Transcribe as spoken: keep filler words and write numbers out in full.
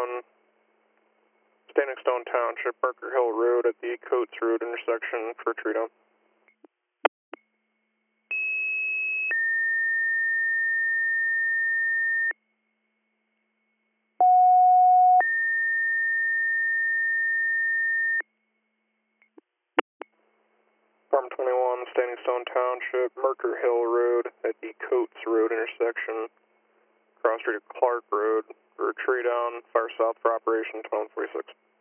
twenty-one, Standing Stone Township, Barker Hill Road at the Coates Road intersection for tree down. Farm twenty-one, Standing Stone Township, Merker Hill Road at the Coates Road intersection, cross street of Clark Road for tree down, fire south for operation twelve forty-six.